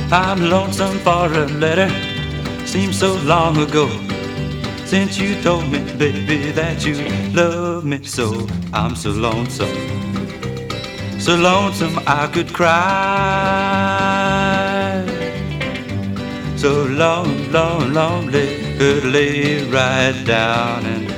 I'm lonesome for a letter. Seems so long ago since you told me, baby, that you love me so. I'm so lonesome, so lonesome I could cry. So long, long, lonely, could lay right down and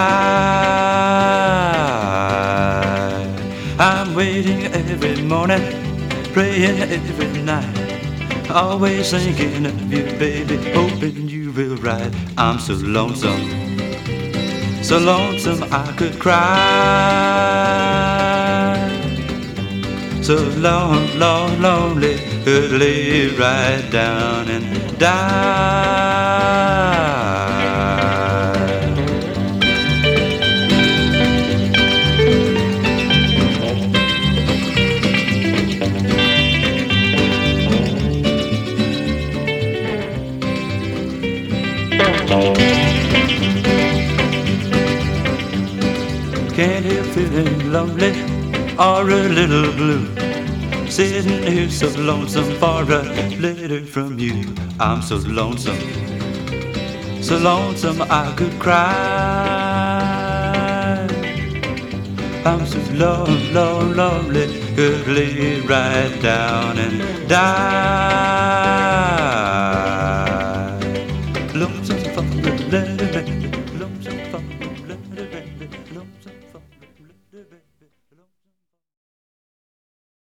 die. I'm waiting every morning, praying every night, always thinking of you, baby, hoping you will write. I'm so lonesome, so lonesome I could cry. So long, long, lonely, could lay right down and die. Can't help feeling lonely or a little blue, sitting here so lonesome for a letter from you. I'm so lonesome, so lonesome I could cry. I'm so lonely, could lay right down and die.